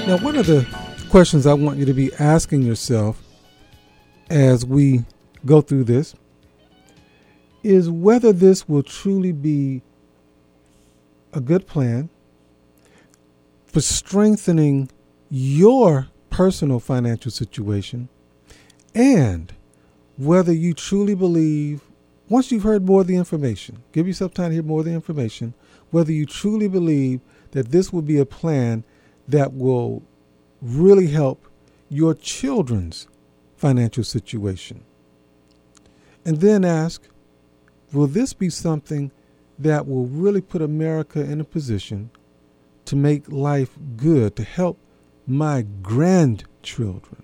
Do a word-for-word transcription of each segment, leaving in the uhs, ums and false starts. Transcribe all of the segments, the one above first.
Now, one of the questions I want you to be asking yourself as we go through this is whether this will truly be a good plan for strengthening your personal financial situation, and whether you truly believe, once you've heard more of the information, give yourself time to hear more of the information, whether you truly believe that this will be a plan that will really help your children's financial situation. And then ask, will this be something that will really put America in a position to make life good, to help my grandchildren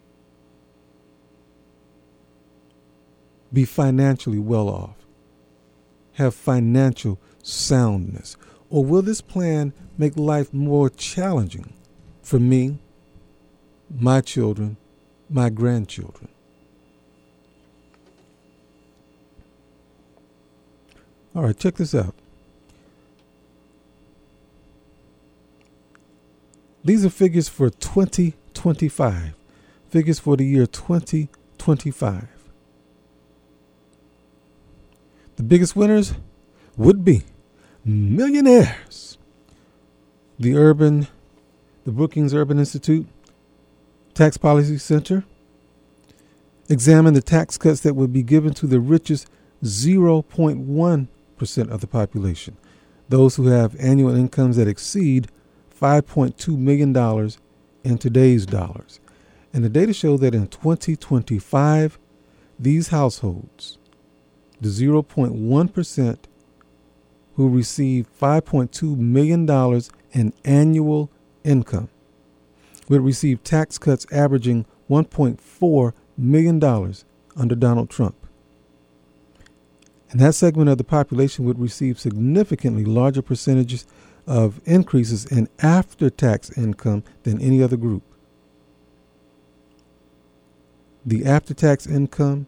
be financially well off, have financial soundness? Or will this plan make life more challenging for me, my children, my grandchildren? All right, check this out. These are figures for twenty twenty-five, figures for the year twenty twenty-five. The biggest winners would be millionaires. The Urban, the Brookings Urban Institute Tax Policy Center examined the tax cuts that would be given to the richest zero point one percent of the population, those who have annual incomes that exceed five point two million dollars in today's dollars. And the data show that in twenty twenty-five, these households, the zero point one percent who receive five point two million dollars in annual income, would receive tax cuts averaging one point four million dollars under Donald Trump. And that segment of the population would receive significantly larger percentages of increases in after-tax income than any other group. The after-tax income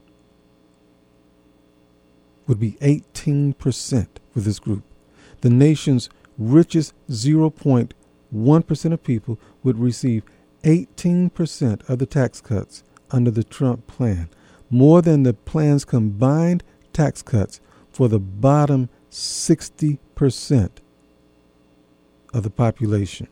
would be eighteen percent for this group. The nation's richest zero point one percent of people would receive eighteen percent of the tax cuts under the Trump plan, more than the plan's combined tax cuts for the bottom sixty percent of the population.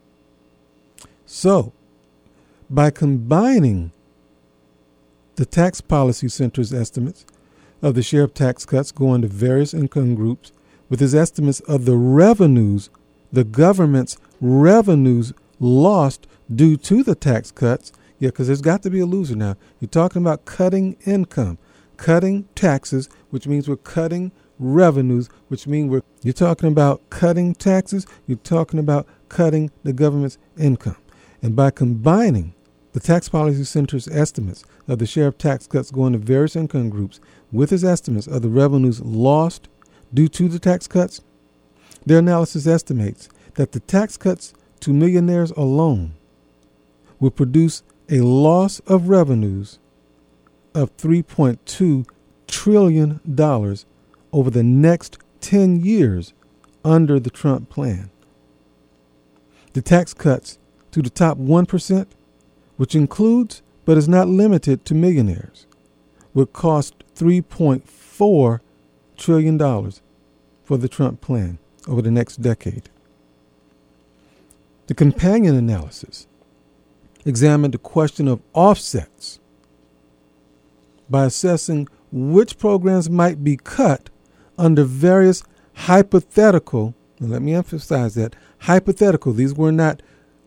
So, by combining the Tax Policy Center's estimates of the share of tax cuts going to various income groups with his estimates of the revenues, the government's revenues lost due to the tax cuts, yeah, because there's got to be a loser now. You're talking about cutting income, cutting taxes, which means we're cutting revenues, which means we're, you're talking about cutting taxes, you're talking about cutting the government's income. And by combining the Tax Policy Center's estimates of the share of tax cuts going to various income groups with his estimates of the revenues lost due to the tax cuts, their analysis estimates that the tax cuts to millionaires alone will produce a loss of revenues of three point two trillion dollars over the next ten years under the Trump plan. The tax cuts to the top one percent, which includes but is not limited to millionaires, would cost three point four trillion dollars for the Trump plan over the next decade. The companion analysis examined the question of offsets by assessing which programs might be cut under various hypothetical, and let me emphasize that, hypothetical, these were not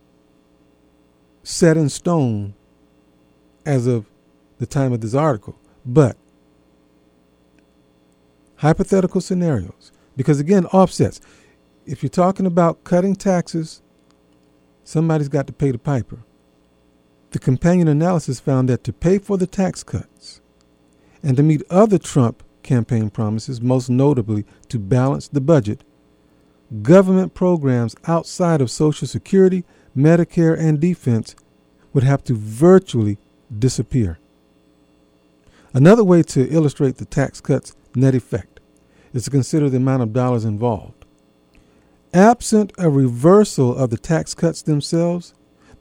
set in stone as of the time of this article, but hypothetical scenarios. Because again, offsets. If you're talking about cutting taxes, somebody's got to pay the piper. The companion analysis found that to pay for the tax cuts and to meet other Trump campaign promises, most notably to balance the budget, government programs outside of Social Security, Medicare, and defense would have to virtually disappear. Another way to illustrate the tax cuts' net effect is to consider the amount of dollars involved. Absent a reversal of the tax cuts themselves,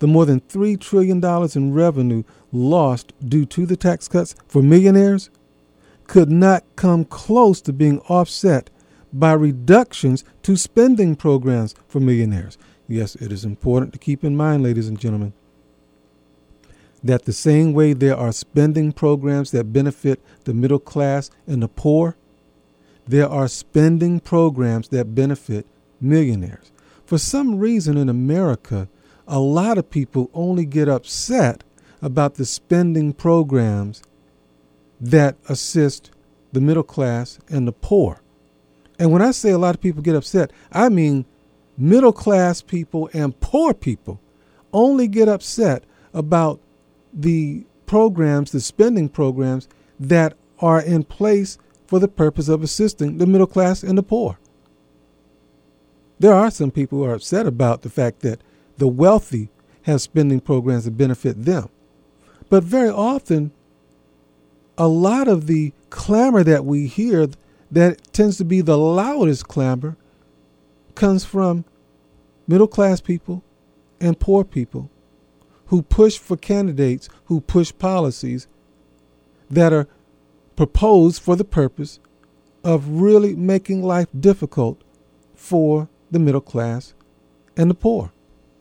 the more than three trillion dollars in revenue lost due to the tax cuts for millionaires could not come close to being offset by reductions to spending programs for millionaires. Yes, it is important to keep in mind, ladies and gentlemen, that the same way there are spending programs that benefit the middle class and the poor, there are spending programs that benefit millionaires. For some reason in America, a lot of people only get upset about the spending programs that assist the middle class and the poor. And when I say a lot of people get upset, I mean middle class people and poor people only get upset about the programs, the spending programs that are in place for the purpose of assisting the middle class and the poor. There are some people who are upset about the fact that the wealthy have spending programs that benefit them. But very often, a lot of the clamor that we hear that tends to be the loudest clamor comes from middle class people and poor people who push for candidates, who push policies that are proposed for the purpose of really making life difficult for the middle class and the poor.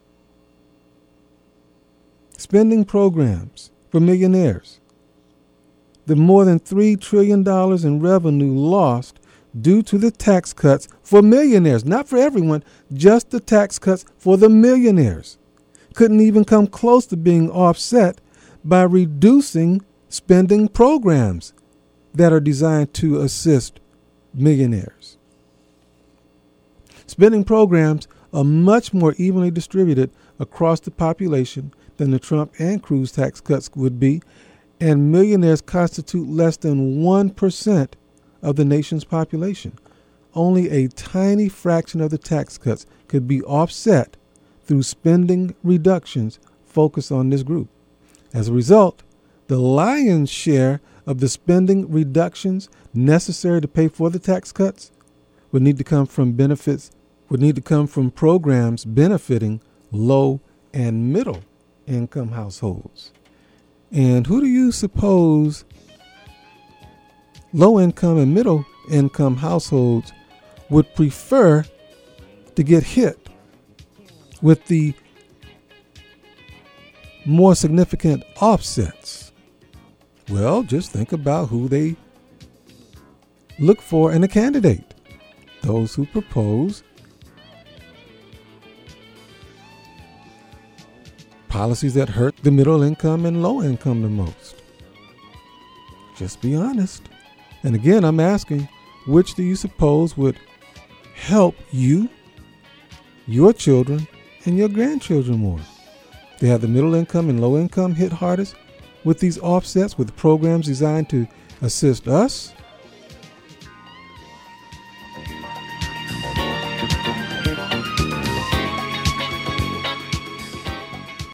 Spending programs for millionaires. The more than three trillion dollars in revenue lost due to the tax cuts for millionaires, not for everyone, just the tax cuts for the millionaires, couldn't even come close to being offset by reducing spending programs that are designed to assist millionaires. Spending programs are much more evenly distributed across the population than the Trump and Cruz tax cuts would be, and millionaires constitute less than one percent of the nation's population. Only a tiny fraction of the tax cuts could be offset through spending reductions focused on this group. As a result, the lion's share of the spending reductions necessary to pay for the tax cuts would need to come from benefits, would need to come from programs benefiting low and middle income households. And who do you suppose low income and middle income households would prefer to get hit with the more significant offsets? Well, just think about who they look for in a candidate. Those who propose policies that hurt the middle income and low income the most. Just be honest. And again, I'm asking, which do you suppose would help you, your children, and your grandchildren more? They have the middle income and low income hit hardest with these offsets, with programs designed to assist us,